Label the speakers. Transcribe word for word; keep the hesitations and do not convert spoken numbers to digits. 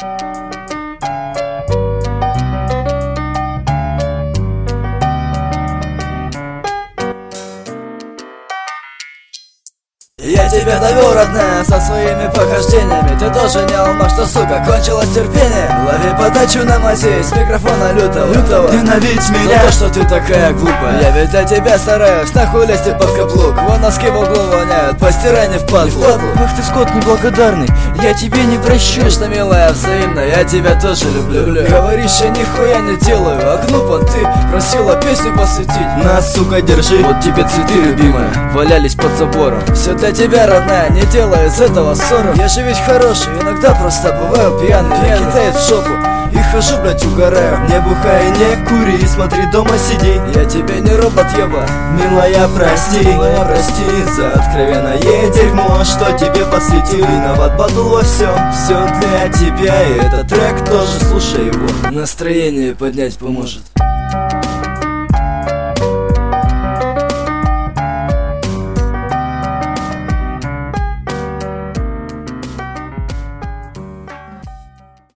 Speaker 1: Я тебя довел, родная, со своими похождениями. Ты тоже не алма, что, сука, кончилось терпение. Лови подачу на мазей с микрофона лютого, лютого.
Speaker 2: Ненавидь меня
Speaker 1: за то, что ты такая глупая. Я ведь для тебя стараюсь, нахуй лезть под каблук. Вон носки в углу воняют, постирай не впадлу.
Speaker 2: Ах ты, скот неблагодарный, я тебе не прощу.
Speaker 1: Конечно, милая, взаимно, я тебя тоже люблю, люблю. Говоришь, я нихуя не делаю, а Гнупан, ты просила песню посвятить.
Speaker 2: На, сука, держи,
Speaker 1: вот тебе цветы, любимая, валялись под забором. Все для тебя, родная, не делай из этого ссору. Я же ведь хороший, иногда просто бываю пьяный. Меня кидает в жопу и хожу, блять, угораю.
Speaker 2: Не бухай, не кури, смотри, дома сиди.
Speaker 1: Я тебе не робот, еба.
Speaker 2: Милая, прости,
Speaker 1: милая, прости
Speaker 2: за откровенное дерьмо, что тебе посвятил. Виноват батл во всем, все для тебя. И этот трек тоже, слушай его,
Speaker 1: настроение поднять поможет.